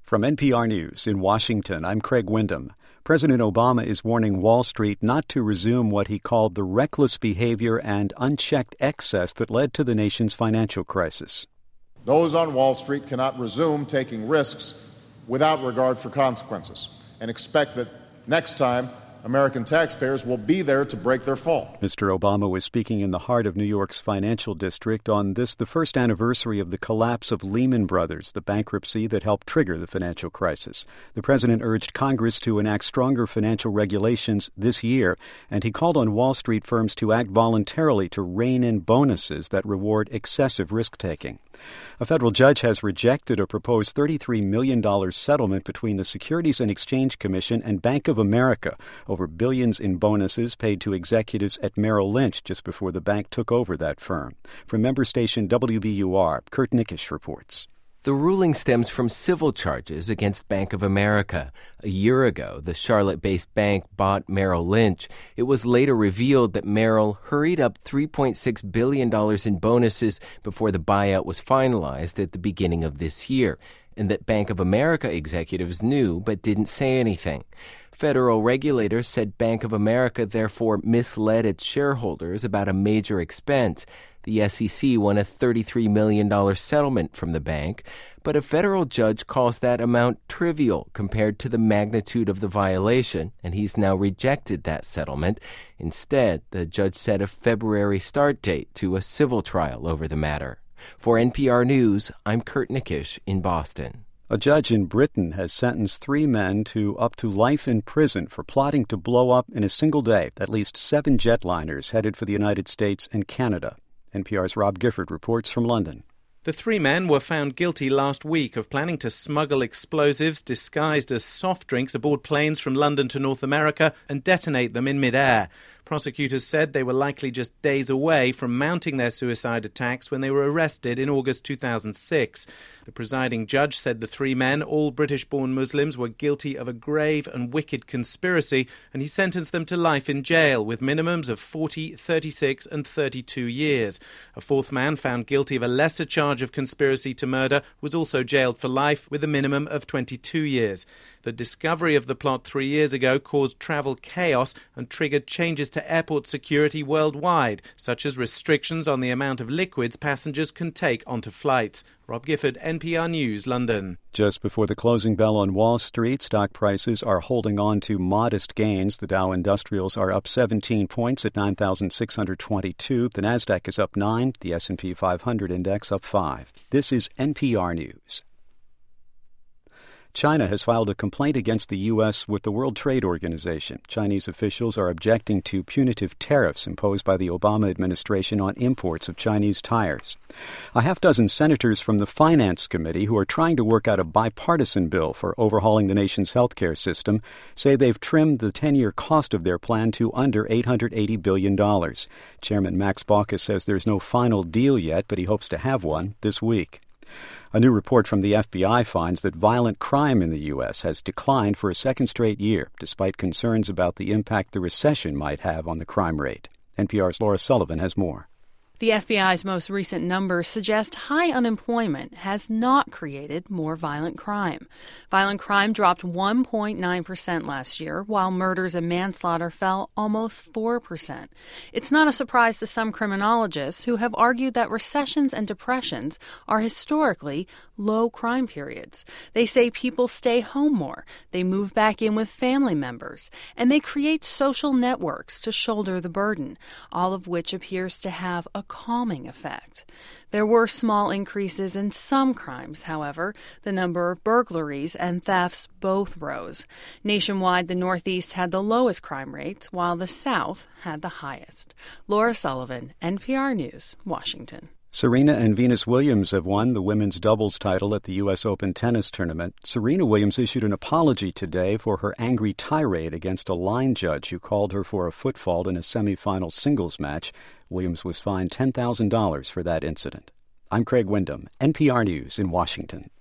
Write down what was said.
From NPR News in Washington, I'm Craig Windham. President Obama is warning Wall Street not to resume what he called the reckless behavior and unchecked excess that led to the nation's financial crisis. Those on Wall Street cannot resume taking risks without regard for consequences and expect that next time American taxpayers will be there to break their fall. Mr. Obama was speaking in the heart of New York's financial district on the first anniversary of the collapse of Lehman Brothers, the bankruptcy that helped trigger the financial crisis. The president urged Congress to enact stronger financial regulations this year, and he called on Wall Street firms to act voluntarily to rein in bonuses that reward excessive risk-taking. A federal judge has rejected a proposed $33 million settlement between the Securities and Exchange Commission and Bank of America over billions in bonuses paid to executives at Merrill Lynch just before the bank took over that firm. From member station WBUR, Kurt Nickisch reports. The ruling stems from civil charges against Bank of America. A year ago, the Charlotte-based bank bought Merrill Lynch. It was later revealed that Merrill hurried up $3.6 billion in bonuses before the buyout was finalized at the beginning of this year, and that Bank of America executives knew but didn't say anything. Federal regulators said Bank of America therefore misled its shareholders about a major expense. The SEC won a $33 million settlement from the bank, but a federal judge calls that amount trivial compared to the magnitude of the violation, and he's now rejected that settlement. Instead, the judge set a February start date to a civil trial over the matter. For NPR News, I'm Kurt Nickisch in Boston. A judge in Britain has sentenced 3 men to up to life in prison for plotting to blow up in a single day at least 7 jetliners headed for the United States and Canada. NPR's Rob Gifford reports from London. The 3 men were found guilty last week of planning to smuggle explosives disguised as soft drinks aboard planes from London to North America and detonate them in mid-air. Prosecutors said they were likely just days away from mounting their suicide attacks when they were arrested in August 2006. The presiding judge said the 3 men, all British-born Muslims, were guilty of a grave and wicked conspiracy, and he sentenced them to life in jail with minimums of 40, 36 and 32 years. A 4th man, found guilty of a lesser charge of conspiracy to murder, was also jailed for life with a minimum of 22 years. The discovery of the plot 3 years ago caused travel chaos and triggered changes to airport security worldwide, such as restrictions on the amount of liquids passengers can take onto flights. Rob Gifford, NPR News, London. Just before the closing bell on Wall Street, stock prices are holding on to modest gains. The Dow Industrials are up 17 points at 9,622. The Nasdaq is up 9. The S&P 500 index up 5. This is NPR News. China has filed a complaint against the U.S. with the World Trade Organization. Chinese officials are objecting to punitive tariffs imposed by the Obama administration on imports of Chinese tires. A half-dozen senators from the Finance Committee, who are trying to work out a bipartisan bill for overhauling the nation's healthcare system, say they've trimmed the 10-year cost of their plan to under $880 billion. Chairman Max Baucus says there's no final deal yet, but he hopes to have one this week. A new report from the FBI finds that violent crime in the U.S. has declined for a second straight year, despite concerns about the impact the recession might have on the crime rate. NPR's Laura Sullivan has more. The FBI's most recent numbers suggest high unemployment has not created more violent crime. Violent crime dropped 1.9% last year, while murders and manslaughter fell almost 4%. It's not a surprise to some criminologists who have argued that recessions and depressions are historically low crime periods. They say people stay home more, they move back in with family members, and they create social networks to shoulder the burden, all of which appears to have a calming effect. There were small increases in some crimes, however. The number of burglaries and thefts both rose. Nationwide, the Northeast had the lowest crime rates, while the South had the highest. Laura Sullivan, NPR News, Washington. Serena and Venus Williams have won the women's doubles title at the U.S. Open tennis tournament. Serena Williams issued an apology today for her angry tirade against a line judge who called her for a foot fault in a semifinal singles match. Williams was fined $10,000 for that incident. I'm Craig Windham, NPR News in Washington.